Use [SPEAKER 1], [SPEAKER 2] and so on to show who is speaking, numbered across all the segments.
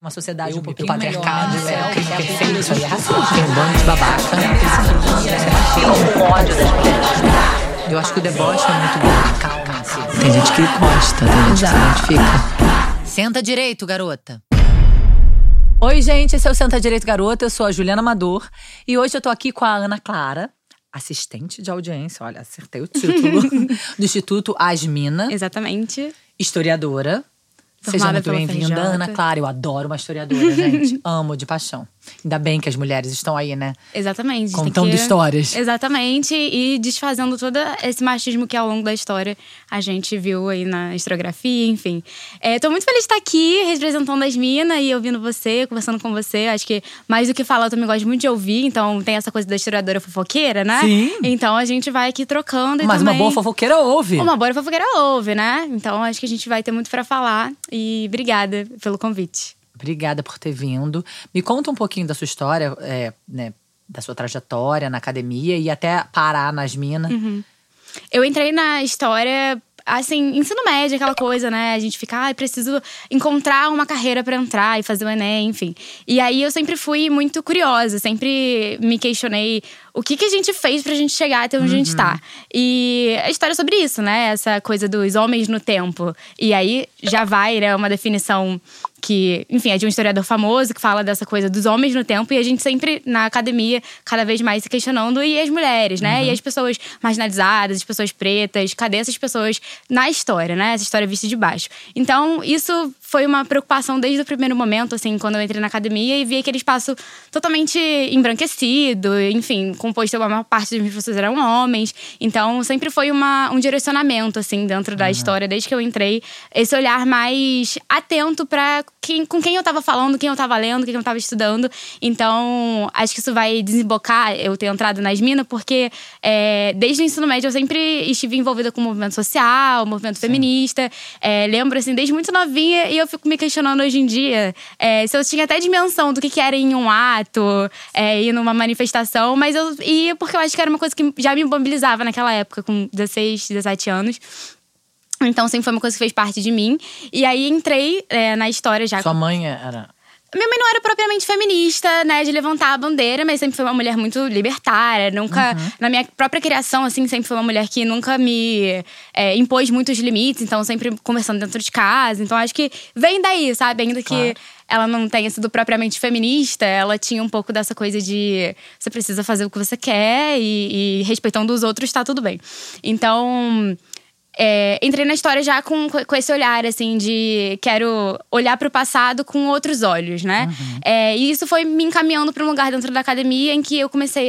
[SPEAKER 1] Uma sociedade um pouquinho
[SPEAKER 2] patriarcado,
[SPEAKER 1] melhor, né?
[SPEAKER 2] crime perfeito,
[SPEAKER 1] isso aí é racista.
[SPEAKER 2] Tem um bando de babaca.
[SPEAKER 1] Um ódio das mulheres.
[SPEAKER 2] Eu acho que o deboche é muito bom.
[SPEAKER 1] Calma-se.
[SPEAKER 2] Tem gente que gosta, tem gente que se identifica. Senta direito, garota.
[SPEAKER 1] Oi, gente, esse é o Senta Direito Garota, eu sou a Juliana Amador. E hoje eu tô aqui com a Ana Clara, assistente de audiência, olha, acertei o título, do Instituto Asmina.
[SPEAKER 3] Exatamente.
[SPEAKER 1] Historiadora. Seja muito bem-vinda, Ana Clara. Eu adoro uma historiadora, gente. Amo de paixão. Ainda bem que as mulheres estão aí, né?
[SPEAKER 3] Exatamente.
[SPEAKER 1] Contando histórias.
[SPEAKER 3] Exatamente. E desfazendo todo esse machismo que ao longo da história a gente viu aí na historiografia, enfim. Tô muito feliz de estar aqui, representando as minas e ouvindo você, conversando com você. Acho que mais do que falar, eu também gosto muito de ouvir. Então tem essa coisa da historiadora fofoqueira, né?
[SPEAKER 1] Sim.
[SPEAKER 3] Então a gente vai aqui trocando.
[SPEAKER 1] Mas
[SPEAKER 3] também...
[SPEAKER 1] uma boa fofoqueira ouve.
[SPEAKER 3] Uma boa fofoqueira ouve, né? Então acho que a gente vai ter muito pra falar. E obrigada pelo convite.
[SPEAKER 1] Obrigada por ter vindo. Me conta um pouquinho da sua história, né, da sua trajetória na academia e até parar nas minas.
[SPEAKER 3] Eu entrei na história, assim, ensino médio, aquela coisa, né? A gente fica, preciso encontrar uma carreira pra entrar e fazer o Enem, enfim. E aí eu sempre fui muito curiosa, sempre me questionei o que a gente fez pra gente chegar até onde a gente tá. E a história é sobre isso, né? Essa coisa dos homens no tempo. E aí já vai, né, uma definição que, enfim, é de um historiador famoso que fala dessa coisa dos homens no tempo. E a gente sempre, na academia, cada vez mais se questionando. E as mulheres, né? E as pessoas marginalizadas, as pessoas pretas. Cadê essas pessoas na história, né? Essa história vista de baixo. Então, isso foi uma preocupação desde o primeiro momento, assim, quando eu entrei na academia. E vi aquele espaço totalmente embranquecido. Enfim, composto, a maior parte das minhas pessoas eram homens. Então, sempre foi um direcionamento, assim, dentro da história. Desde que eu entrei, esse olhar mais atento pra com quem eu tava falando, quem eu tava lendo, quem eu tava estudando. Então, acho que isso vai desembocar eu ter entrado nas minas, porque desde o ensino médio eu sempre estive envolvida com o movimento social, movimento feminista. Lembro, assim, desde muito novinha, e eu fico me questionando hoje em dia se eu tinha até dimensão do que era ir em um ato, ir numa manifestação, mas eu ia porque eu acho que era uma coisa que já me mobilizava naquela época, com 16, 17 anos. Então, sempre foi uma coisa que fez parte de mim. E aí, entrei na história já.
[SPEAKER 1] Sua mãe era…
[SPEAKER 3] Minha mãe não era propriamente feminista, né, de levantar a bandeira, mas sempre foi uma mulher muito libertária. Nunca, na minha própria criação, assim, sempre foi uma mulher que nunca me impôs muitos limites. Então, sempre conversando dentro de casa. Então, acho que vem daí, sabe? Ainda que ela não tenha sido propriamente feminista, ela tinha um pouco dessa coisa de… Você precisa fazer o que você quer e respeitando os outros, tá tudo bem. Então… entrei na história já com esse olhar, assim, de quero olhar pro passado com outros olhos, né? E isso foi me encaminhando para um lugar dentro da academia em que eu comecei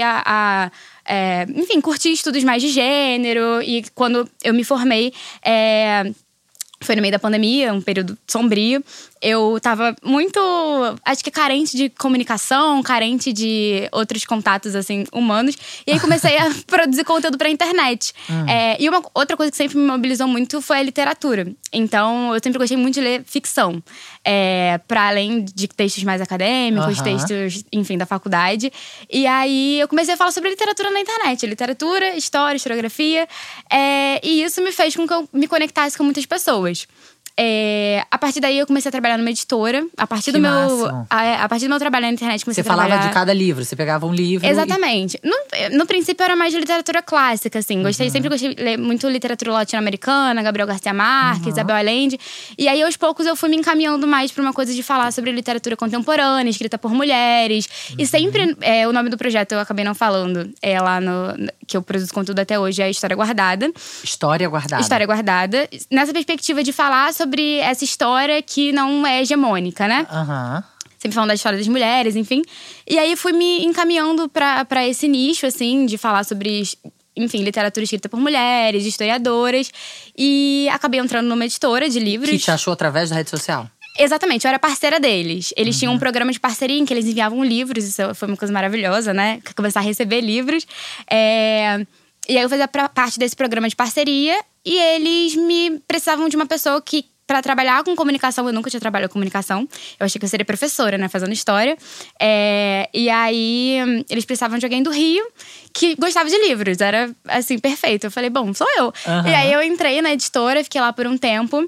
[SPEAKER 3] enfim, curtir estudos mais de gênero. E quando eu me formei, foi no meio da pandemia, um período sombrio. Eu tava muito, acho que carente de comunicação, carente de outros contatos, assim, humanos. E aí comecei a produzir conteúdo pra internet. E uma outra coisa que sempre me mobilizou muito foi a literatura. Então, eu sempre gostei muito de ler ficção. Pra além de textos mais acadêmicos, textos, enfim, da faculdade. E aí, eu comecei a falar sobre literatura na internet. Literatura, história, historiografia. E isso me fez com que eu me conectasse com muitas pessoas. A partir daí eu comecei a trabalhar numa editora. A partir do meu trabalho na internet comecei a trabalhar…
[SPEAKER 1] Você falava de cada livro, você pegava um livro…
[SPEAKER 3] Exatamente. No princípio era mais de literatura clássica, assim. Sempre gostei de ler muito literatura latino-americana, Gabriel Garcia Marques, Isabel Allende. E aí aos poucos eu fui me encaminhando mais pra uma coisa de falar sobre literatura contemporânea, escrita por mulheres. E sempre, o nome do projeto eu acabei não falando, lá que eu produzo conteúdo até hoje, é História Guardada.
[SPEAKER 1] História Guardada.
[SPEAKER 3] História Guardada. Nessa perspectiva de falar sobre essa história que não é hegemônica, né? Sempre falando da história das mulheres, enfim. E aí fui me encaminhando pra esse nicho, assim, de falar sobre… Enfim, literatura escrita por mulheres, historiadoras. E acabei entrando numa editora de livros.
[SPEAKER 1] Que te achou através da rede social?
[SPEAKER 3] Exatamente, eu era parceira deles. Eles tinham um programa de parceria em que eles enviavam livros. Isso foi uma coisa maravilhosa, né? Começar a receber livros. E aí eu fazia parte desse programa de parceria. E eles me precisavam de uma pessoa que… Pra trabalhar com comunicação, eu nunca tinha trabalhado com comunicação. Eu achei que eu seria professora, né, fazendo história. E aí, eles precisavam de alguém do Rio que gostava de livros. Era, assim, perfeito. Eu falei, bom, sou eu. E aí, eu entrei na editora, fiquei lá por um tempo.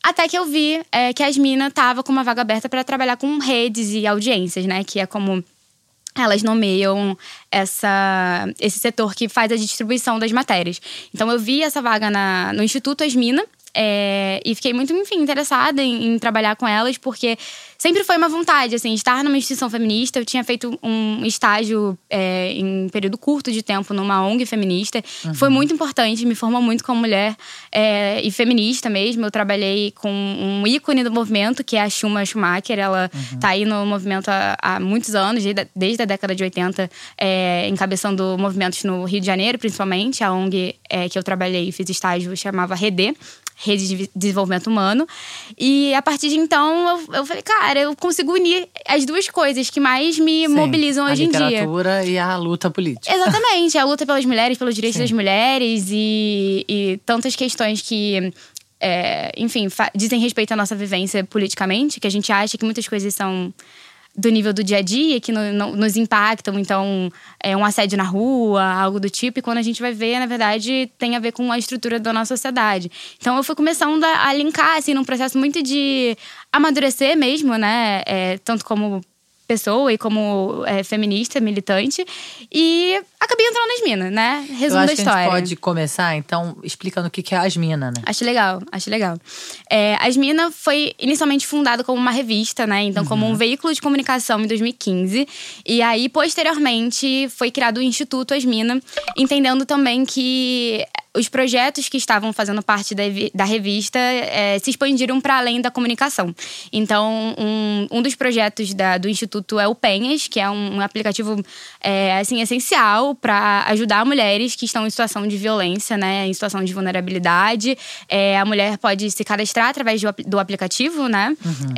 [SPEAKER 3] Até que eu vi que a Yasmina tava com uma vaga aberta para trabalhar com redes e audiências, né? Que é como elas nomeiam esse setor que faz a distribuição das matérias. Então eu vi essa vaga no Instituto Yasmina. E fiquei muito, enfim, interessada em trabalhar com elas, porque sempre foi uma vontade, assim, estar numa instituição feminista. Eu tinha feito um estágio em um período curto de tempo numa ONG feminista. Foi muito importante, me formou muito como mulher e feminista mesmo. Eu trabalhei com um ícone do movimento, que é a Shuma Schumacher. Ela tá aí no movimento há muitos anos, desde a década de 80, encabeçando movimentos no Rio de Janeiro, principalmente. A ONG que eu trabalhei e fiz estágio chamava REDE, Rede de Desenvolvimento Humano. E a partir de então, eu falei, cara, eu consigo unir as duas coisas que mais me mobilizam hoje em dia.
[SPEAKER 1] A literatura e a luta política.
[SPEAKER 3] Exatamente, a luta pelas mulheres, pelos direitos das mulheres e tantas questões que, enfim, dizem respeito à nossa vivência politicamente, que a gente acha que muitas coisas são do nível do dia a dia, que não nos impactam. Então, um assédio na rua, algo do tipo. E quando a gente vai ver, na verdade, tem a ver com a estrutura da nossa sociedade. Então, eu fui começando a linkar, assim, num processo muito de amadurecer mesmo, né? Tanto como pessoa e como feminista, militante. E acabei entrando na Yasmina, né? Resumo da história.
[SPEAKER 1] A gente pode começar, então, explicando o que é a Yasmina, né?
[SPEAKER 3] Acho legal. A Yasmina foi inicialmente fundada como uma revista, né? Então, como um veículo de comunicação em 2015. E aí, posteriormente, foi criado o Instituto Yasmina, entendendo também que os projetos que estavam fazendo parte da revista se expandiram para além da comunicação. Então, um dos projetos do Instituto é o Penhas, que é um aplicativo assim, essencial para ajudar mulheres que estão em situação de violência, né, em situação de vulnerabilidade. A mulher pode se cadastrar através do aplicativo, né?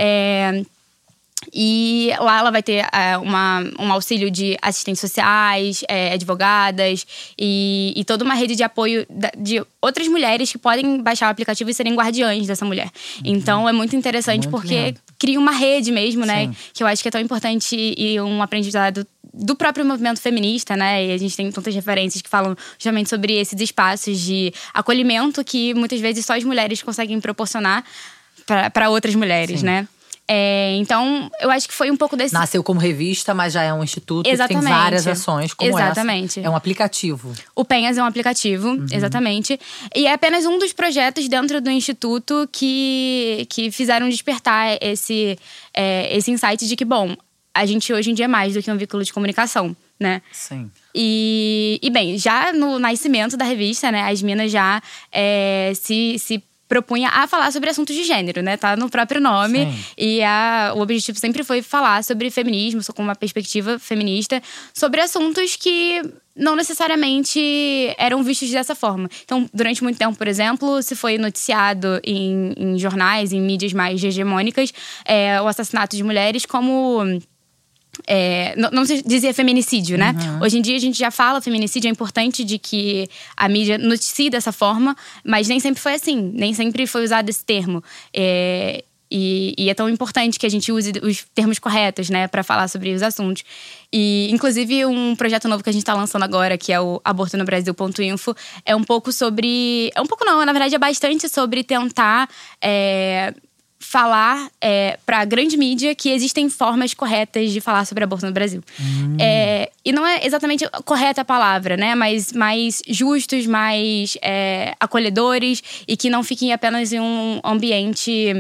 [SPEAKER 3] E lá ela vai ter um auxílio de assistentes sociais, advogadas e toda uma rede de apoio de outras mulheres que podem baixar o aplicativo e serem guardiães dessa mulher. Então é muito interessante porque cria uma rede mesmo, né? Que eu acho que é tão importante e um aprendizado do próprio movimento feminista, né? E a gente tem tantas referências que falam justamente sobre esses espaços de acolhimento que muitas vezes só as mulheres conseguem proporcionar para outras mulheres, né? Então, eu acho que foi um pouco desse...
[SPEAKER 1] Nasceu como revista, mas já é um instituto que tem várias ações como essa. É um aplicativo.
[SPEAKER 3] O Penhas é um aplicativo, exatamente. E é apenas um dos projetos dentro do instituto que fizeram despertar esse insight de que, bom, a gente hoje em dia é mais do que um veículo de comunicação, né?
[SPEAKER 1] Sim.
[SPEAKER 3] E bem, já no nascimento da revista, né, a Yasmina já se propunha a falar sobre assuntos de gênero, né? Tá no próprio nome. Sim. E o objetivo sempre foi falar sobre feminismo, com uma perspectiva feminista, sobre assuntos que não necessariamente eram vistos dessa forma. Então, durante muito tempo, por exemplo, se foi noticiado em jornais, em mídias mais hegemônicas, o assassinato de mulheres como... não se dizia feminicídio, né? Hoje em dia a gente já fala feminicídio, é importante de que a mídia noticie dessa forma, mas nem sempre foi assim, nem sempre foi usado esse termo. E é tão importante que a gente use os termos corretos, né, para falar sobre os assuntos. E, inclusive, um projeto novo que a gente tá lançando agora, que é o abortonobrasil.info, é um pouco sobre... É um pouco não, na verdade é bastante sobre tentar... falar para a grande mídia que existem formas corretas de falar sobre aborto no Brasil. E não é exatamente correta a palavra, né? Mas mais justos, mais acolhedores e que não fiquem apenas em um ambiente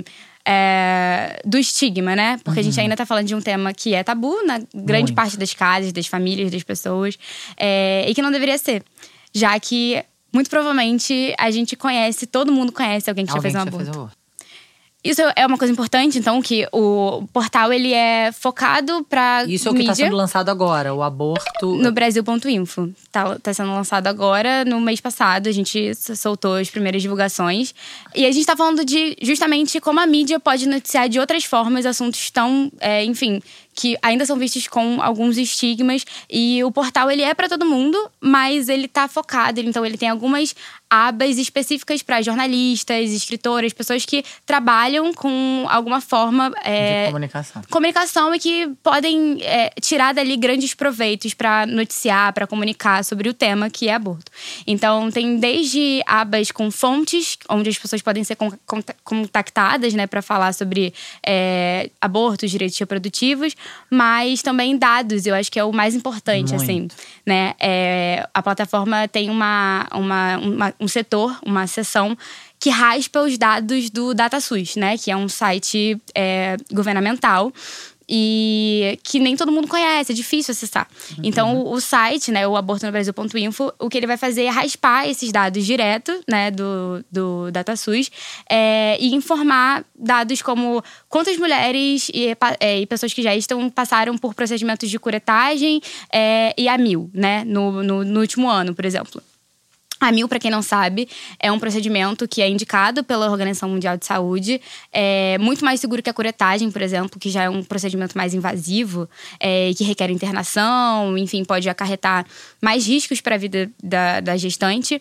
[SPEAKER 3] do estigma, né? Porque a gente ainda tá falando de um tema que é tabu na grande parte das casas, das famílias, das pessoas. E que não deveria ser. Já que, muito provavelmente, a gente conhece, todo mundo conhece alguém que já fez um aborto. Isso é uma coisa importante, então, que o portal, ele é focado pra mídia.
[SPEAKER 1] Isso é o que tá sendo lançado agora, o aborto...
[SPEAKER 3] No Brasil.info. Tá sendo lançado agora, no mês passado. A gente soltou as primeiras divulgações. E a gente tá falando de, justamente, como a mídia pode noticiar de outras formas assuntos tão, enfim... que ainda são vistos com alguns estigmas. E o portal, ele é para todo mundo, mas ele tá focado. Então, ele tem algumas abas específicas para jornalistas, escritoras, pessoas que trabalham trabalham com alguma forma
[SPEAKER 1] de
[SPEAKER 3] comunicação e que podem tirar dali grandes proveitos para noticiar, para comunicar sobre o tema que é aborto. Então, tem desde abas com fontes, onde as pessoas podem ser contactadas, né, para falar sobre abortos, direitos reprodutivos, mas também dados, eu acho que é o mais importante, assim, né? A plataforma tem um setor, uma seção que raspa os dados do DataSUS, né? Que é um site governamental e que nem todo mundo conhece, é difícil acessar. Então, o site, né, o abortonobrasil.info, o que ele vai fazer é raspar esses dados direto, né, do DataSUS e informar dados como quantas mulheres e pessoas que já passaram por procedimentos de curetagem e a 1.000, né, no último ano, por exemplo. A 1.000, para quem não sabe, é um procedimento que é indicado pela Organização Mundial de Saúde. É muito mais seguro que a curetagem, por exemplo, que já é um procedimento mais invasivo, que requer internação, enfim, pode acarretar mais riscos para a vida da gestante.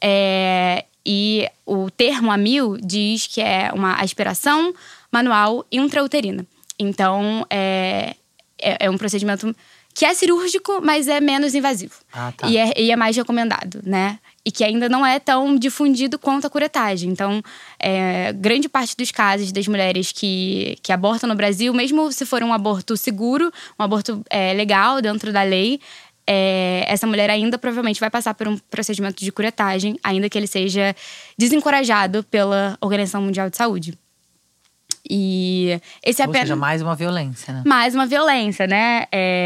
[SPEAKER 3] E o termo a 1.000 diz que é uma aspiração manual intrauterina. Então, é um procedimento que é cirúrgico, mas é menos invasivo.
[SPEAKER 1] Tá.
[SPEAKER 3] E é mais recomendado, né? E que ainda não é tão difundido quanto a curetagem. Então, grande parte dos casos das mulheres que abortam no Brasil, mesmo se for um aborto seguro, um aborto legal dentro da lei, essa mulher ainda provavelmente vai passar por um procedimento de curetagem, ainda que ele seja desencorajado pela Organização Mundial de Saúde. E esse é apenas…
[SPEAKER 1] Ou seja, mais uma violência, né?
[SPEAKER 3] Mais uma violência, né?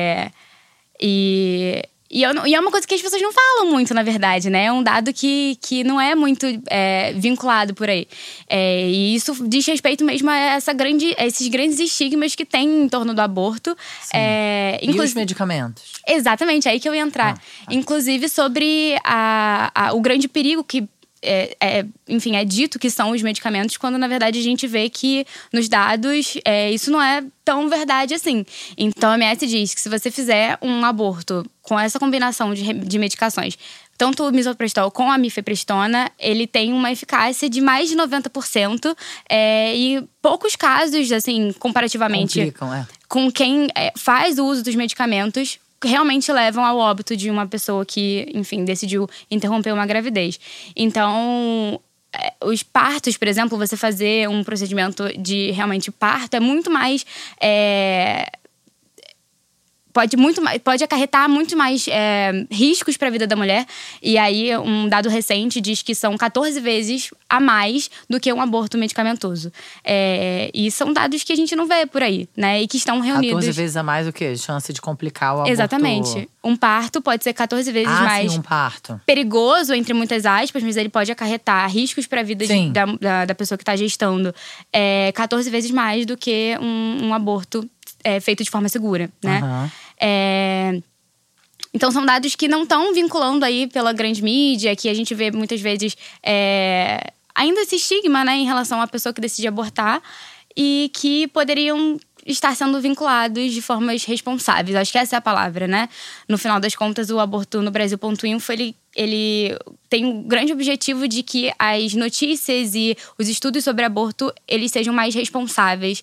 [SPEAKER 3] E é uma coisa que as pessoas não falam muito, na verdade, né? É um dado que não é muito vinculado por aí. E isso diz respeito mesmo a esses grandes estigmas que tem em torno do aborto.
[SPEAKER 1] E os medicamentos?
[SPEAKER 3] Exatamente, aí que eu ia entrar. Inclusive sobre o grande perigo que… enfim, é dito que são os medicamentos, quando na verdade a gente vê que nos dados isso não é tão verdade assim. Então a OMS diz que se você fizer um aborto com essa combinação de medicações, tanto o misoprostol com a mifepristona, ele tem uma eficácia de mais de 90%, e poucos casos, assim, comparativamente
[SPEAKER 1] complicam,
[SPEAKER 3] com quem faz o uso dos medicamentos, realmente levam ao óbito de uma pessoa que, enfim, decidiu interromper uma gravidez. Então, os partos, por exemplo, você fazer um procedimento de realmente parto é muito mais… Pode acarretar muito mais riscos para a vida da mulher. E aí, um dado recente diz que são 14 vezes a mais do que um aborto medicamentoso. E são dados que a gente não vê por aí, né? E que estão reunidos…
[SPEAKER 1] 14 vezes a mais o quê? Chance de complicar o aborto…
[SPEAKER 3] Exatamente. Um parto pode ser 14 vezes mais…
[SPEAKER 1] Sim, um parto.
[SPEAKER 3] Perigoso, entre muitas aspas, mas ele pode acarretar riscos para a vida da pessoa que está gestando 14 vezes mais do que um aborto feito de forma segura, né? Então, são dados que não estão vinculando aí pela grande mídia, que a gente vê muitas vezes ainda esse estigma, né, em relação à pessoa que decide abortar, e que poderiam estar sendo vinculados de formas responsáveis. Acho que essa é a palavra, né? No final das contas, o abortonobrasil.info, ele tem um grande objetivo de que as notícias e os estudos sobre aborto, eles sejam mais responsáveis.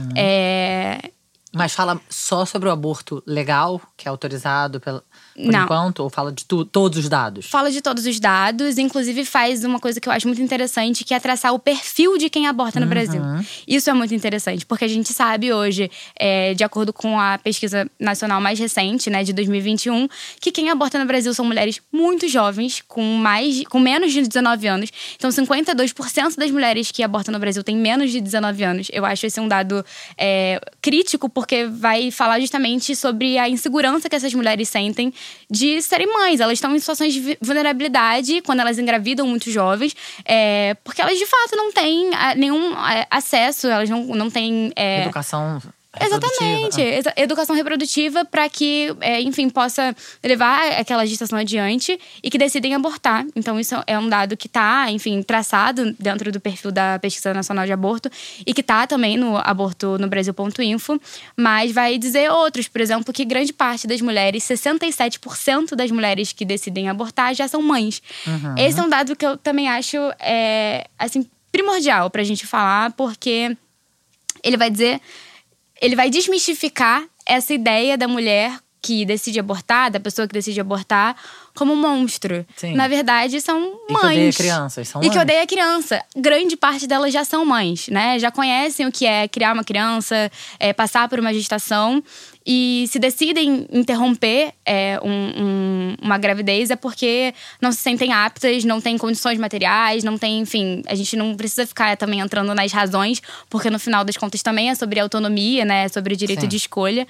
[SPEAKER 1] Mas fala só sobre o aborto legal, que é autorizado por enquanto? Ou fala de todos os dados? Fala
[SPEAKER 3] de todos os dados. Inclusive faz uma coisa que eu acho muito interessante, que é traçar o perfil de quem aborta no Brasil. Isso é muito interessante, porque a gente sabe hoje, de acordo com a pesquisa nacional mais recente, né, de 2021, que quem aborta no Brasil são mulheres muito jovens, com menos de 19 anos. Então, 52% das mulheres que abortam no Brasil têm menos de 19 anos. Eu acho esse um dado crítico, porque vai falar justamente sobre a insegurança que essas mulheres sentem de serem mães. Elas estão em situações de vulnerabilidade quando elas engravidam muito jovens, porque elas de fato não têm nenhum acesso, elas não têm…
[SPEAKER 1] Educação…
[SPEAKER 3] Exatamente. Educação reprodutiva para que, enfim, possa levar aquela gestação adiante e que decidem abortar. Então, isso é um dado que está, enfim, traçado dentro do perfil da Pesquisa Nacional de Aborto e que está também no abortonobrasil.info, mas vai dizer outros, por exemplo, que grande parte das mulheres, 67% das mulheres que decidem abortar já são mães. Esse é um dado que eu também acho, assim, primordial pra gente falar, porque ele vai desmistificar essa ideia da mulher que decide abortar, da pessoa que decide abortar, como um monstro.
[SPEAKER 1] Sim.
[SPEAKER 3] Na verdade, são mães.
[SPEAKER 1] E que odeia crianças, são
[SPEAKER 3] E que
[SPEAKER 1] mães.
[SPEAKER 3] odeia criança. Grande parte delas já são mães, né? Já conhecem o que é criar uma criança, passar por uma gestação. E se decidem interromper uma gravidez é porque não se sentem aptas, não têm condições materiais, não tem, enfim… A gente não precisa ficar também entrando nas razões, porque no final das contas também é sobre autonomia, né? É sobre o direito de escolha.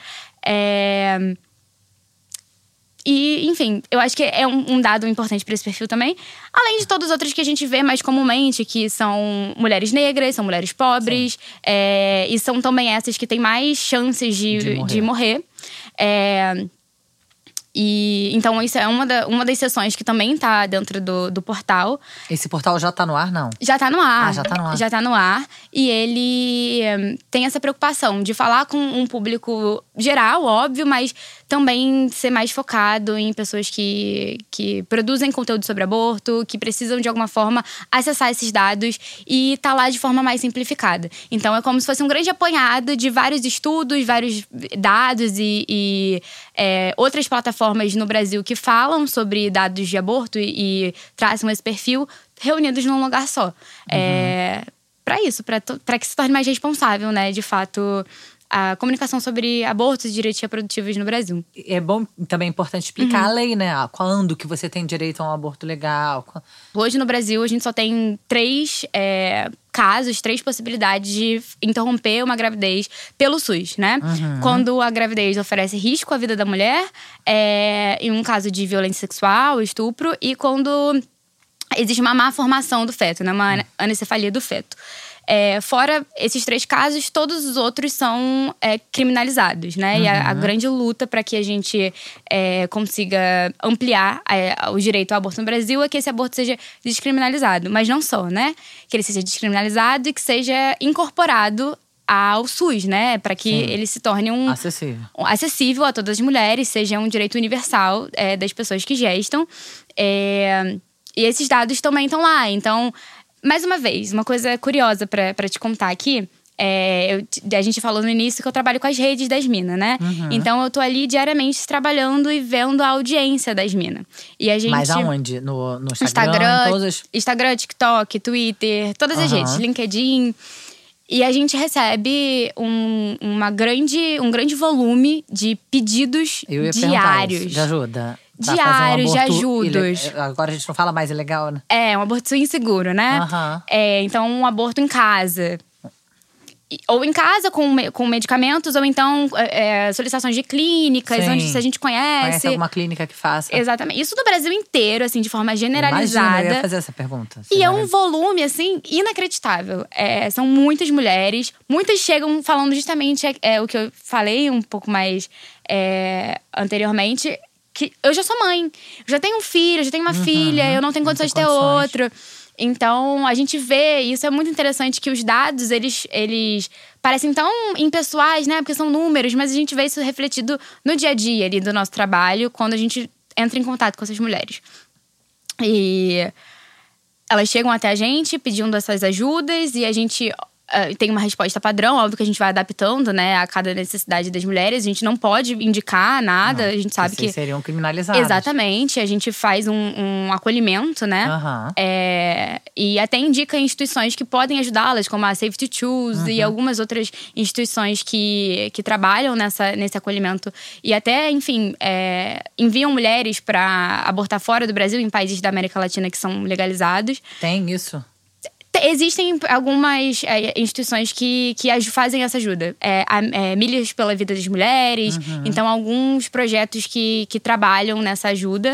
[SPEAKER 3] E, enfim, eu acho que é um dado importante para esse perfil também. Além de todos os outros que a gente vê mais comumente, que são mulheres negras, são mulheres pobres. E são também essas que têm mais chances de morrer. E então isso é uma das sessões que também tá dentro do portal.
[SPEAKER 1] Esse portal já tá no ar, não?
[SPEAKER 3] Já tá no ar.
[SPEAKER 1] Já tá no ar.
[SPEAKER 3] Já tá no ar. E ele tem essa preocupação de falar com um público geral, óbvio, mas também ser mais focado em pessoas que produzem conteúdo sobre aborto, que precisam de alguma forma acessar esses dados e tá lá de forma mais simplificada. Então é como se fosse um grande apanhado de vários estudos, vários dados e outras plataformas no Brasil que falam sobre dados de aborto e traçam esse perfil reunidos num lugar só. Para isso, para que se torne mais responsável, né, de fato, a comunicação sobre abortos e direitos reprodutivos no Brasil.
[SPEAKER 1] É bom, também é importante explicar a lei, né? Quando que você tem direito a um aborto legal.
[SPEAKER 3] Hoje no Brasil a gente só tem 3 casos, 3 possibilidades de interromper uma gravidez pelo SUS, né? Quando a gravidez oferece risco à vida da mulher, em um caso de violência sexual, estupro, e quando existe uma má formação do feto, né? Uma anencefalia do feto. Fora esses 3 casos, todos os outros são criminalizados, né? E a grande luta para que a gente consiga ampliar o direito ao aborto no Brasil é que esse aborto seja descriminalizado. Mas não só, né? Que ele seja descriminalizado e que seja incorporado ao SUS, né? Para que ele se torne acessível a todas as mulheres, seja um direito universal das pessoas que gestam. E esses dados também estão lá. Então, mais uma vez, uma coisa curiosa pra te contar aqui. A gente falou no início que eu trabalho com as redes das minas, né? Então eu tô ali diariamente trabalhando e vendo a audiência das minas. E a gente…
[SPEAKER 1] Mas aonde? No Instagram?
[SPEAKER 3] Instagram, TikTok, Twitter, todas as redes, LinkedIn. E a gente recebe um grande volume de pedidos diários.
[SPEAKER 1] De ajuda.
[SPEAKER 3] Diários, de ajudas.
[SPEAKER 1] Agora a gente não fala mais ilegal, né?
[SPEAKER 3] Um aborto inseguro, né? Então, um aborto em casa. Ou em casa com medicamentos, ou então solicitações de clínicas, onde se a gente conhece.
[SPEAKER 1] Conhece alguma clínica que faça.
[SPEAKER 3] Exatamente. Isso no Brasil inteiro, assim, de forma generalizada.
[SPEAKER 1] Imagina, eu ia fazer essa pergunta.
[SPEAKER 3] E é um volume, assim, inacreditável. São muitas mulheres. Muitas chegam falando justamente o que eu falei um pouco mais anteriormente. Que eu já sou mãe, eu já tenho um filho, eu já tenho uma filha, eu não tenho condições de ter outro. Então, a gente vê, e isso é muito interessante, que os dados, eles parecem tão impessoais, né? Porque são números, mas a gente vê isso refletido no dia a dia ali do nosso trabalho, quando a gente entra em contato com essas mulheres. E elas chegam até a gente pedindo essas ajudas e a gente… tem uma resposta padrão, óbvio que a gente vai adaptando, né, a cada necessidade das mulheres. A gente não pode indicar nada, a gente sabe que…
[SPEAKER 1] seriam criminalizados.
[SPEAKER 3] Exatamente, a gente faz um acolhimento, né? E até indica instituições que podem ajudá-las, como a Save to Choose e algumas outras instituições que trabalham nesse acolhimento. E até, enfim, enviam mulheres para abortar fora do Brasil, em países da América Latina que são legalizados.
[SPEAKER 1] Tem isso?
[SPEAKER 3] Existem algumas instituições que fazem essa ajuda. Milhas pela Vida das Mulheres. Então, alguns projetos que trabalham nessa ajuda.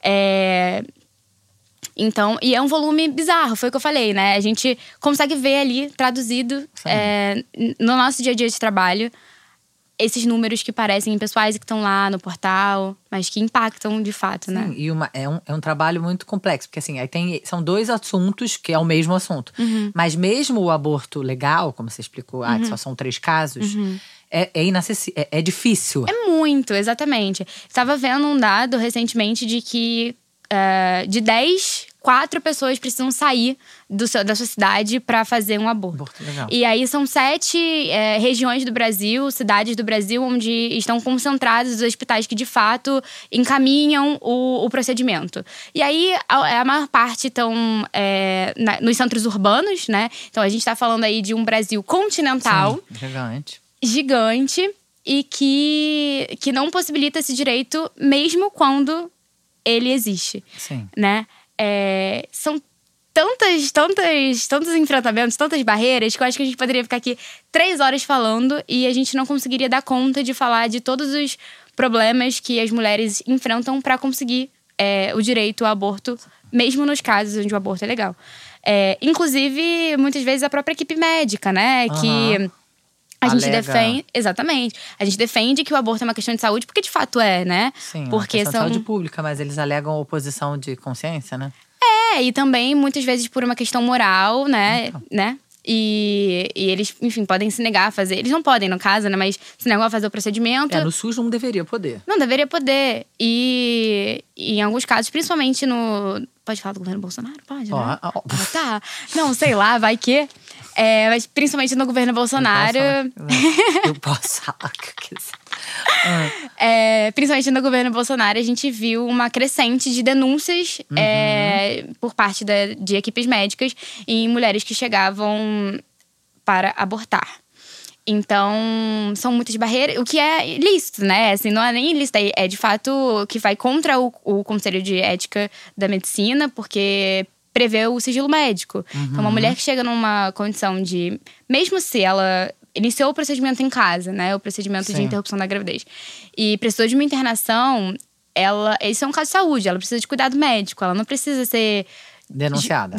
[SPEAKER 3] Então, e é um volume bizarro, foi o que eu falei, né? A gente consegue ver ali, traduzido no nosso dia a dia de trabalho, esses números que parecem impessoais e que estão lá no portal, mas que impactam de fato, né?
[SPEAKER 1] Sim, e é um trabalho muito complexo, porque assim, são 2 assuntos que é o mesmo assunto. Mas mesmo o aborto legal, como você explicou, que só são 3 casos, é inacessível, é difícil.
[SPEAKER 3] É muito, exatamente. Estava vendo um dado recentemente de que de 10, 4 pessoas precisam sair da sua cidade para fazer um aborto.
[SPEAKER 1] Legal.
[SPEAKER 3] E aí são 7 regiões do Brasil, cidades do Brasil, onde estão concentrados os hospitais que de fato encaminham o procedimento. E aí a maior parte estão nos centros urbanos, né? Então a gente tá falando aí de um Brasil continental.
[SPEAKER 1] Sim,
[SPEAKER 3] gigante. E que não possibilita esse direito mesmo quando ele existe.
[SPEAKER 1] Sim.
[SPEAKER 3] Né? São tantos enfrentamentos, tantas barreiras, que eu acho que a gente poderia ficar aqui 3 horas falando e a gente não conseguiria dar conta de falar de todos os problemas que as mulheres enfrentam para conseguir o direito ao aborto, mesmo nos casos onde o aborto é legal. Inclusive, muitas vezes, a própria equipe médica, né? Que a gente defende… Exatamente. A gente defende que o aborto é uma questão de saúde, porque de fato né?
[SPEAKER 1] Sim,
[SPEAKER 3] porque
[SPEAKER 1] uma questão de saúde pública, mas eles alegam oposição de consciência, né?
[SPEAKER 3] E também, muitas vezes, por uma questão moral, né?
[SPEAKER 1] Então.
[SPEAKER 3] né? E eles, enfim, podem se negar a fazer… Eles não podem, no caso, né? Mas se negam a fazer o procedimento…
[SPEAKER 1] No SUS não deveria poder.
[SPEAKER 3] Não deveria poder. E em alguns casos, principalmente no… Pode falar do governo Bolsonaro? Pode, né? Tá. Não, sei lá, vai que… mas principalmente no governo Bolsonaro…
[SPEAKER 1] Eu posso falar o que eu quiser.
[SPEAKER 3] Principalmente no governo Bolsonaro, a gente viu uma crescente de denúncias por parte de equipes médicas em mulheres que chegavam para abortar. Então, são muitas barreiras, o que é ilícito, né? Assim, não é nem ilícito, é de fato que vai contra o Conselho de Ética da Medicina, porque prevê o sigilo médico. Então, uma mulher que chega numa condição de… Mesmo se ela iniciou o procedimento em casa, né? O procedimento de interrupção da gravidez. E precisou de uma internação, isso é um caso de saúde, ela precisa de cuidado médico. Ela não precisa ser… Denunciada,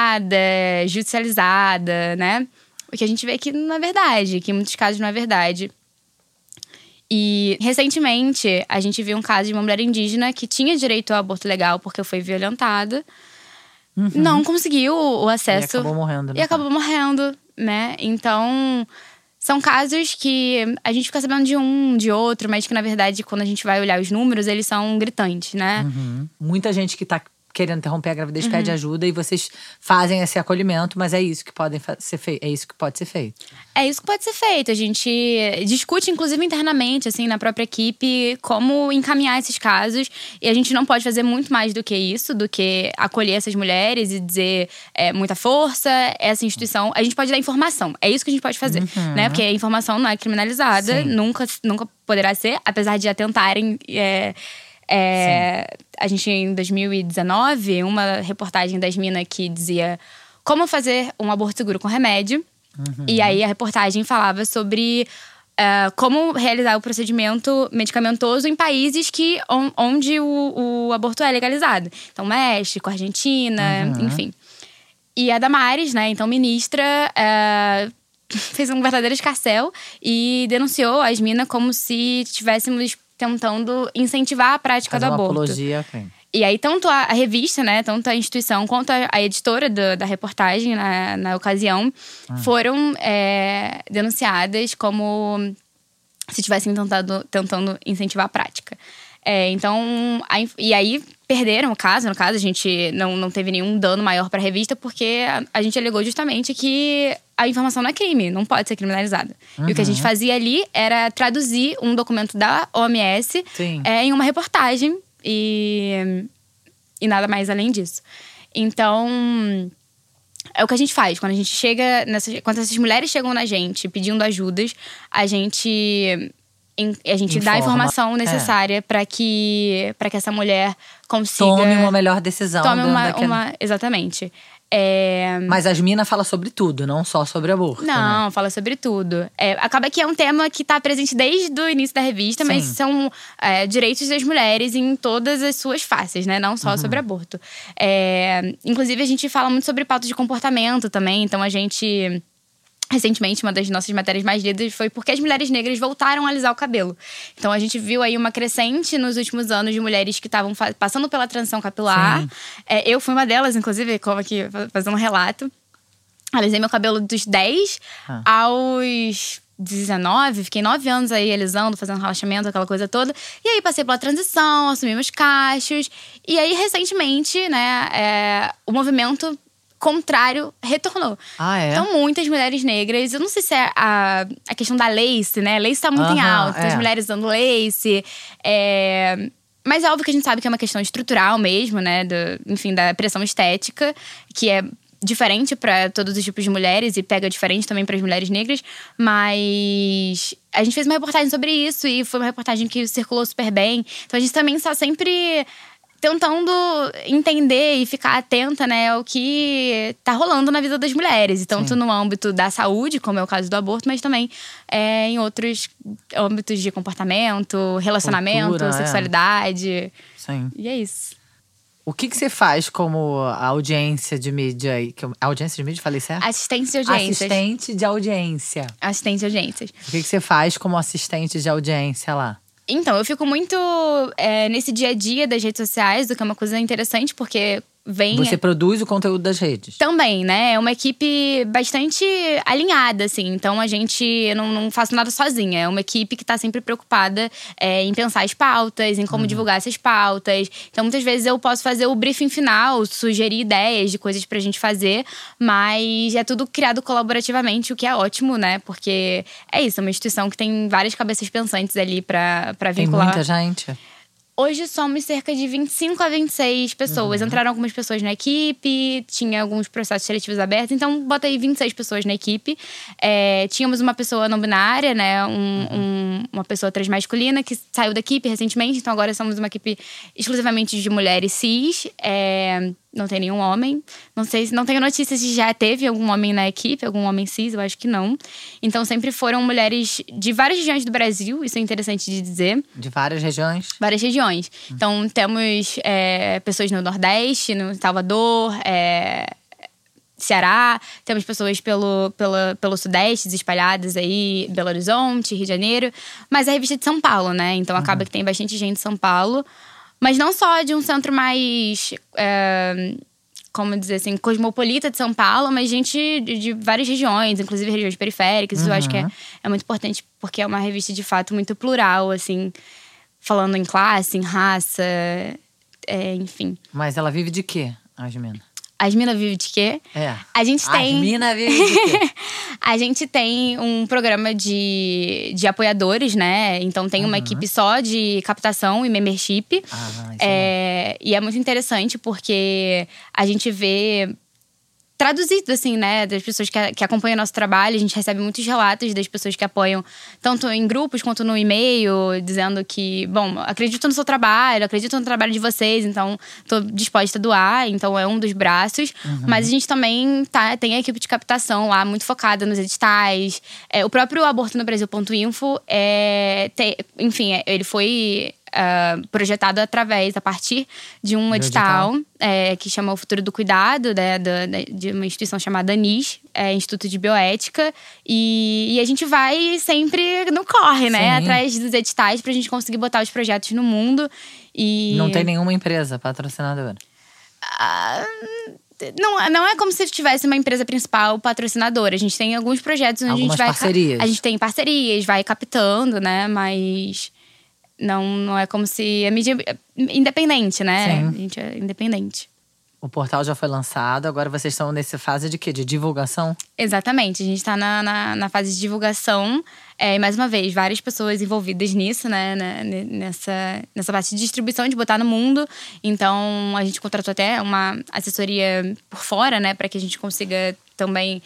[SPEAKER 3] judicializada, né? O que a gente vê que não é verdade, que em muitos casos não é verdade. E, recentemente, a gente viu um caso de uma mulher indígena que tinha direito ao aborto legal porque foi violentada. Não conseguiu o acesso.
[SPEAKER 1] E acabou morrendo,
[SPEAKER 3] né? Então, são casos que a gente fica sabendo de um, de outro, mas que, na verdade, quando a gente vai olhar os números, eles são gritantes, né?
[SPEAKER 1] Muita gente que tá querendo interromper a gravidez pede ajuda e vocês fazem esse acolhimento, mas é isso que pode ser feito. É isso que pode ser feito.
[SPEAKER 3] É isso que pode ser feito. A gente discute, inclusive internamente, assim, na própria equipe, como encaminhar esses casos. E a gente não pode fazer muito mais do que isso, do que acolher essas mulheres e dizer muita força, essa instituição. A gente pode dar informação. É isso que a gente pode fazer, né? Porque a informação não é criminalizada, nunca poderá ser, apesar de já tentarem… a gente, em 2019, uma reportagem das Minas que dizia como fazer um aborto seguro com remédio. E aí a reportagem falava sobre como realizar o procedimento medicamentoso em países onde o aborto é legalizado. Então, México, Argentina, enfim. E a Damares, né, então ministra… fez um verdadeiro escarcéu e denunciou as Minas como se estivéssemos tentando incentivar a prática do aborto.
[SPEAKER 1] Apologia,
[SPEAKER 3] E aí, tanto a revista, né, tanto a instituição quanto a editora da reportagem, na ocasião, foram denunciadas como se estivessem tentando incentivar a prática. E aí, perderam o caso. No caso, a gente não teve nenhum dano maior para a revista, porque a gente alegou justamente que a informação não é crime, não pode ser criminalizada. E o que a gente fazia ali era traduzir um documento da OMS em uma reportagem e nada mais além disso. Então, é o que a gente faz. Quando a gente chega quando essas mulheres chegam na gente pedindo ajudas, a gente dá a informação necessária para que essa mulher consiga…
[SPEAKER 1] Tome uma melhor decisão.
[SPEAKER 3] Exatamente.
[SPEAKER 1] Mas as Minas falam sobre tudo, não só sobre aborto.
[SPEAKER 3] Não,
[SPEAKER 1] né?
[SPEAKER 3] fala sobre tudo. Acaba que é um tema que está presente desde o início da revista, mas são direitos das mulheres em todas as suas faces, né? Não só sobre aborto. Inclusive, a gente fala muito sobre pauta de comportamento também. Então, a gente… Recentemente, uma das nossas matérias mais lidas foi porque as mulheres negras voltaram a alisar o cabelo. Então, a gente viu aí uma crescente nos últimos anos de mulheres que estavam passando pela transição capilar. Eu fui uma delas, inclusive, como aqui, fazendo um relato. Alisei meu cabelo dos 10 aos 2019, fiquei 9 anos aí realizando, fazendo relaxamento, aquela coisa toda. E aí passei pela transição, assumi meus cachos. E aí, recentemente, né, o movimento contrário retornou.
[SPEAKER 1] Ah, é?
[SPEAKER 3] Então, muitas mulheres negras… Eu não sei se é a questão da lace, né? Lace tá muito em alta, as mulheres usando lace. Mas é óbvio que a gente sabe que é uma questão estrutural mesmo, né? Enfim, da pressão estética, que é diferente para todos os tipos de mulheres e pega diferente também para as mulheres negras, mas a gente fez uma reportagem sobre isso e foi uma reportagem que circulou super bem. Então a gente também está sempre tentando entender e ficar atenta, né, ao que tá rolando na vida das mulheres, tanto no âmbito da saúde, como é o caso do aborto, mas também em outros âmbitos de comportamento, relacionamento,
[SPEAKER 1] cultura,
[SPEAKER 3] sexualidade.
[SPEAKER 1] Sim.
[SPEAKER 3] E é isso.
[SPEAKER 1] O que você faz como audiência de mídia? Audiência de mídia, falei certo?
[SPEAKER 3] Assistente de audiências.
[SPEAKER 1] Assistente de audiência.
[SPEAKER 3] Assistente de audiências.
[SPEAKER 1] O que você faz como assistente de audiência lá?
[SPEAKER 3] Então, eu fico muito nesse dia a dia das redes sociais, o que é uma coisa interessante, porque
[SPEAKER 1] Você produz o conteúdo das redes?
[SPEAKER 3] Também, né? É uma equipe bastante alinhada, assim. Então, a gente não faz nada sozinha. É uma equipe que tá sempre preocupada em pensar as pautas, em como divulgar essas pautas. Então, muitas vezes eu posso fazer o briefing final, sugerir ideias de coisas pra gente fazer. Mas é tudo criado colaborativamente, o que é ótimo, né? Porque é isso, é uma instituição que tem várias cabeças pensantes ali pra vincular.
[SPEAKER 1] Tem muita gente?
[SPEAKER 3] Hoje somos cerca de 25 a 26 pessoas. Entraram algumas pessoas na equipe, tinha alguns processos seletivos abertos. Então, bota aí 26 pessoas na equipe. Tínhamos uma pessoa não binária, né? Uma pessoa transmasculina que saiu da equipe recentemente. Então, agora somos uma equipe exclusivamente de mulheres cis. Não tem nenhum homem. Não tenho notícias se já teve algum homem na equipe, algum homem cis, eu acho que não. Então, sempre foram mulheres de várias regiões do Brasil, isso é interessante de dizer.
[SPEAKER 1] De várias regiões?
[SPEAKER 3] Várias regiões. Então, temos pessoas no Nordeste, no Salvador, Ceará. Temos pessoas pelo Sudeste, espalhadas aí, Belo Horizonte, Rio de Janeiro. Mas a revista é de São Paulo, né? Então, acaba que tem bastante gente de São Paulo. Mas não só de um centro mais, como dizer assim, cosmopolita de São Paulo, mas gente de várias regiões, inclusive regiões periféricas. Eu acho que é muito importante, porque é uma revista, de fato, muito plural, assim, falando em classe, em raça, enfim.
[SPEAKER 1] Mas ela vive de quê, Asmina?
[SPEAKER 3] Asmina vive de quê? A gente tem…
[SPEAKER 1] Asmina vive de quê?
[SPEAKER 3] A gente tem um programa de apoiadores, né? Então tem uma equipe só de captação e membership. E é muito interessante porque a gente vê traduzido, assim, né? Das pessoas que acompanham o nosso trabalho. A gente recebe muitos relatos das pessoas que apoiam, tanto em grupos quanto no e-mail, dizendo que, bom, acredito no seu trabalho, acredito no trabalho de vocês, então tô disposta a doar. Então é um dos braços. Mas a gente também tem a equipe de captação lá, muito focada nos editais. O próprio abortonobrasil.info, enfim, ele foi… projetado a partir de um edital que chama O Futuro do Cuidado, de uma instituição chamada ANIS, Instituto de Bioética. E a gente vai sempre no corre, né? Atrás dos editais pra gente conseguir botar os projetos no mundo.
[SPEAKER 1] Não tem nenhuma empresa patrocinadora?
[SPEAKER 3] Não é como se tivesse uma empresa principal patrocinadora. A gente tem alguns projetos onde
[SPEAKER 1] algumas parcerias.
[SPEAKER 3] A gente tem parcerias, vai captando, né? Mas… Não é como se… É mídia independente, né?
[SPEAKER 1] Sim.
[SPEAKER 3] A gente é independente.
[SPEAKER 1] O portal já foi lançado, agora vocês estão nessa fase de quê? De divulgação?
[SPEAKER 3] Exatamente, a gente está na fase de divulgação. E mais uma vez, várias pessoas envolvidas nisso, né? Nessa parte de distribuição, de botar no mundo. Então, a gente contratou até uma assessoria por fora, né? Para que a gente consiga também…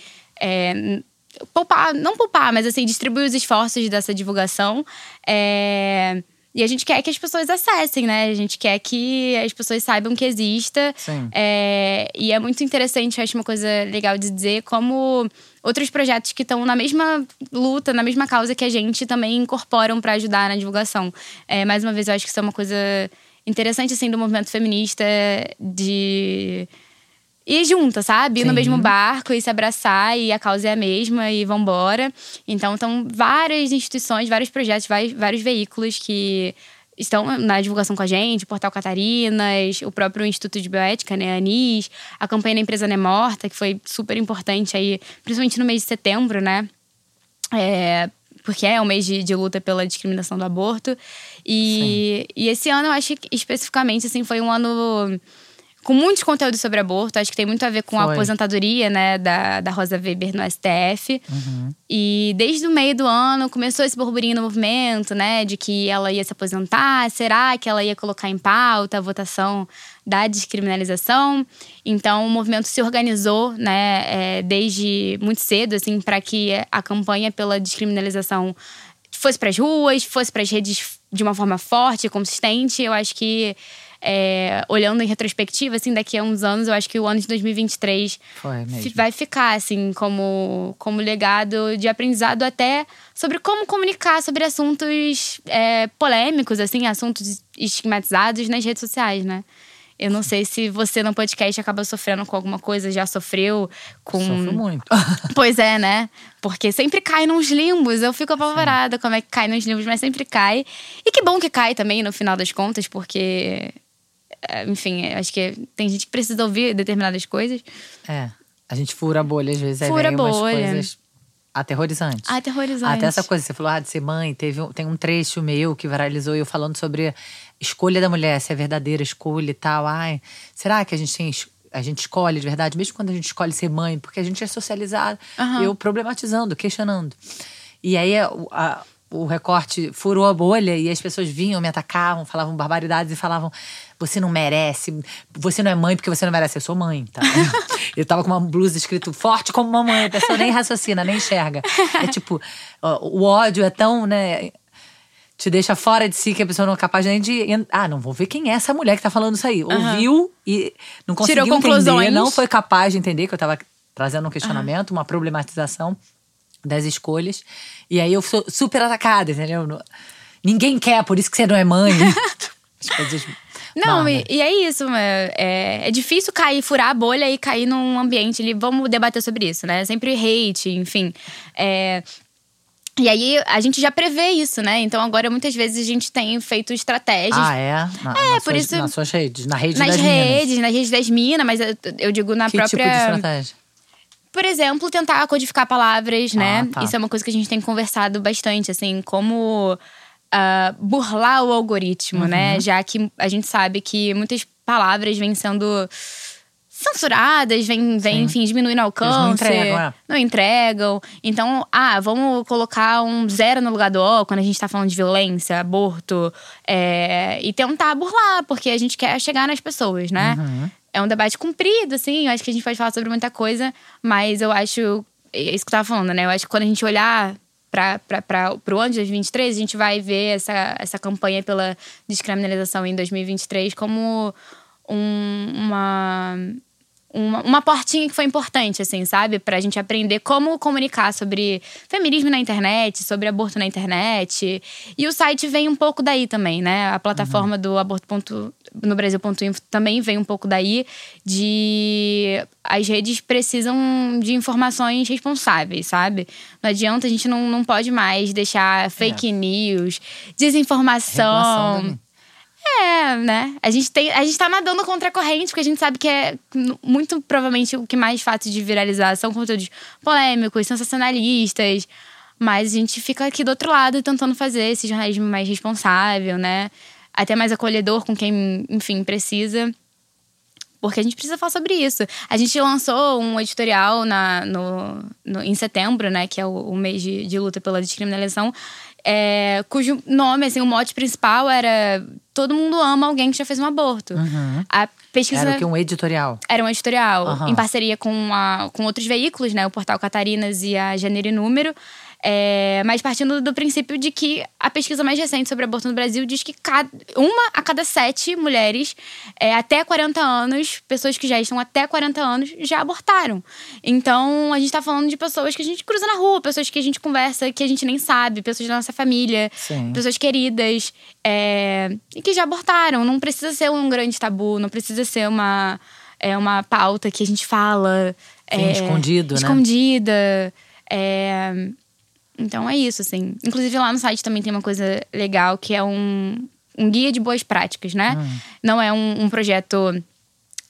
[SPEAKER 3] não poupar, mas assim, distribuir os esforços dessa divulgação. E a gente quer que as pessoas acessem, né? A gente quer que as pessoas saibam que exista. E é muito interessante, eu acho uma coisa legal de dizer, como outros projetos que estão na mesma luta, na mesma causa que a gente, também incorporam para ajudar na divulgação. Mais uma vez, eu acho que isso é uma coisa interessante, assim, do movimento feminista de… ir junto, sabe? Ir no mesmo barco e se abraçar, e a causa é a mesma, e vambora. Então, estão várias instituições, vários projetos, vários veículos que estão na divulgação com a gente. Portal Catarinas, o próprio Instituto de Bioética, né? A ANIS, a campanha da empresa Nemorta, que foi super importante aí, principalmente no mês de setembro, né? porque é um mês de luta pela discriminação do aborto. E esse ano, eu acho que especificamente, assim, foi um ano com muitos conteúdos sobre aborto. Acho que tem muito a ver com a aposentadoria, né, da Rosa Weber no STF. E desde o meio do ano começou esse burburinho no movimento, né, de que ela ia se aposentar. Será que ela ia colocar em pauta a votação da descriminalização? Então o movimento se organizou, né, desde muito cedo, assim, para que a campanha pela descriminalização fosse para as ruas, fosse para as redes de uma forma forte e consistente. Eu acho que olhando em retrospectiva, assim, daqui a uns anos, eu acho que o ano de 2023 vai ficar, assim, como legado de aprendizado até sobre como comunicar sobre assuntos polêmicos, assim, assuntos estigmatizados nas redes sociais, né? Eu não sei se você no podcast acaba sofrendo com alguma coisa, já sofreu com…
[SPEAKER 1] Sofro muito.
[SPEAKER 3] Pois é, né? Porque sempre cai nos limbos. Eu fico apavorada como é que cai nos limbos, mas sempre cai. E que bom que cai também, no final das contas, porque… Enfim, acho que tem gente que precisa ouvir determinadas coisas.
[SPEAKER 1] A gente fura a bolha, às vezes.
[SPEAKER 3] Fura
[SPEAKER 1] vem
[SPEAKER 3] bolha.
[SPEAKER 1] umas coisas aterrorizantes. Até essa coisa, você falou de ser mãe. Tem um trecho meu que viralizou, eu falando sobre escolha da mulher, se é verdadeira escolha e tal. Ai, será que a gente escolhe de verdade? Mesmo quando a gente escolhe ser mãe, porque a gente é socializado. Eu problematizando, questionando. E aí o recorte furou a bolha e as pessoas vinham, me atacavam, falavam barbaridades e falavam: você não merece, você não é mãe porque você não merece. Eu sou mãe, tá? Eu tava com uma blusa escrito forte como uma mãe, a pessoa nem raciocina, nem enxerga. É tipo, o ódio é tão, né, te deixa fora de si que a pessoa não é capaz nem de… não vou ver quem é essa mulher que tá falando isso aí. Ouviu e não conseguiu
[SPEAKER 3] Tirou
[SPEAKER 1] entender,
[SPEAKER 3] conclusões.
[SPEAKER 1] não foi capaz de entender que eu tava trazendo um questionamento, uma problematização das escolhas. E aí eu sou super atacada, entendeu? Ninguém quer, por isso que você não é mãe. As coisas…
[SPEAKER 3] Não, e é isso. É difícil furar a bolha e cair num ambiente ali. Vamos debater sobre isso, né? Sempre hate, enfim. E aí, a gente já prevê isso, né? Então, agora, muitas vezes, a gente tem feito estratégias.
[SPEAKER 1] Por isso… Nas suas redes, na rede das
[SPEAKER 3] minas.
[SPEAKER 1] Nas
[SPEAKER 3] redes das minas, mas eu digo na própria…
[SPEAKER 1] Que tipo de estratégia?
[SPEAKER 3] Por exemplo, tentar codificar palavras, né?
[SPEAKER 1] Tá.
[SPEAKER 3] Isso é uma coisa que a gente tem conversado bastante, assim, como… burlar o algoritmo, né? Já que a gente sabe que muitas palavras vêm sendo censuradas, vêm enfim, diminuindo o alcance.
[SPEAKER 1] Eles
[SPEAKER 3] não entregam. Então, vamos colocar um 0 no lugar do O quando a gente tá falando de violência, aborto. E tentar burlar, porque a gente quer chegar nas pessoas, né? É um debate comprido, assim. Eu acho que a gente pode falar sobre muita coisa, mas eu acho… É isso que eu tava falando, né? Eu acho que quando a gente olhar para o ano de 2023, a gente vai ver essa campanha pela descriminalização em 2023 como uma portinha que foi importante, assim, sabe? Pra gente aprender como comunicar sobre feminismo na internet, sobre aborto na internet. E o site vem um pouco daí também, né? A plataforma do aborto.nobrasil.info também vem um pouco daí, as redes precisam de informações responsáveis, sabe? Não adianta, a gente não pode mais deixar fake news, desinformação… né? A gente tá nadando contra a corrente, porque a gente sabe que é muito provavelmente o que mais fácil de viralizar são conteúdos polêmicos, sensacionalistas. Mas a gente fica aqui do outro lado tentando fazer esse jornalismo mais responsável, né? Até mais acolhedor com quem, enfim, precisa. Porque a gente precisa falar sobre isso. A gente lançou um editorial em setembro, né? Que é o mês de luta pela descriminalização. Cujo nome, assim, o mote principal era… Todo mundo ama alguém que já fez um aborto. A pesquisa…
[SPEAKER 1] Era o que? Um editorial?
[SPEAKER 3] Era um editorial, em parceria com outros veículos, né? O Portal Catarinas e a Janeiro e Número. Mas partindo do princípio de que a pesquisa mais recente sobre aborto no Brasil diz que uma a cada 7 mulheres até 40 anos, pessoas que já estão até 40 anos, já abortaram. Então, a gente tá falando de pessoas que a gente cruza na rua, pessoas que a gente conversa, que a gente nem sabe, pessoas da nossa família, pessoas queridas, e que já abortaram. Não precisa ser um grande tabu, não precisa ser uma pauta que a gente fala…
[SPEAKER 1] escondido, né?
[SPEAKER 3] Escondida. Então é isso, assim. Inclusive lá no site também tem uma coisa legal, que é um guia de boas práticas, né? Não é um projeto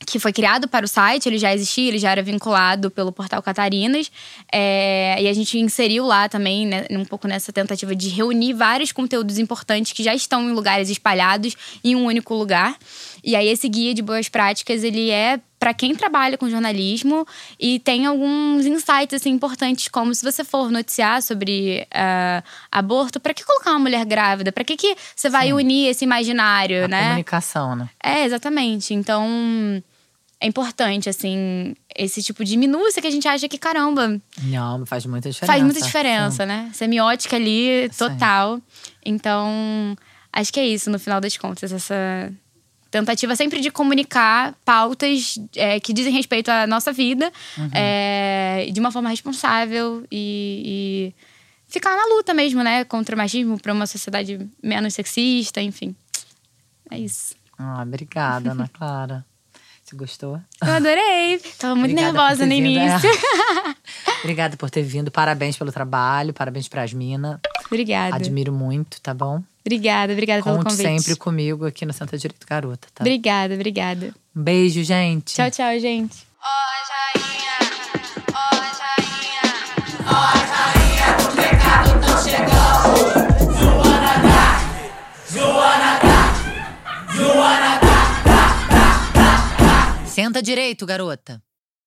[SPEAKER 3] que foi criado para o site, ele já existia, ele já era vinculado pelo portal Catarinas. E a gente inseriu lá também, né, um pouco nessa tentativa de reunir vários conteúdos importantes que já estão em lugares espalhados em um único lugar. E aí esse guia de boas práticas, ele é para quem trabalha com jornalismo e tem alguns insights assim, importantes, como se você for noticiar sobre aborto, para que colocar uma mulher grávida? Para que você vai unir esse imaginário, né?
[SPEAKER 1] Comunicação, né?
[SPEAKER 3] Exatamente. Então, é importante, assim, esse tipo de minúcia que a gente acha que, caramba…
[SPEAKER 1] Não, faz muita diferença.
[SPEAKER 3] Faz muita diferença, né? Semiótica ali, total. Então, acho que é isso, no final das contas, essa tentativa sempre de comunicar pautas que dizem respeito à nossa vida de uma forma responsável e ficar na luta mesmo, né? Contra o machismo, para uma sociedade menos sexista, enfim. É isso.
[SPEAKER 1] Obrigada, Ana Clara. Você gostou?
[SPEAKER 3] Eu adorei. Tava muito nervosa no início.
[SPEAKER 1] Obrigada por ter vindo. Parabéns pelo trabalho. Parabéns pra Yasmina.
[SPEAKER 3] Obrigada.
[SPEAKER 1] Admiro muito, tá bom?
[SPEAKER 3] Obrigada pelo convite.
[SPEAKER 1] Conte sempre comigo aqui no Senta Direito Garota, tá?
[SPEAKER 3] Obrigada.
[SPEAKER 1] Um beijo, gente.
[SPEAKER 3] Tchau, gente.
[SPEAKER 4] Ó, Jainha. Ó, Jainha. Ó, Jainha, do pecado tão chegando. Zoanada.
[SPEAKER 2] Senta direito, garota.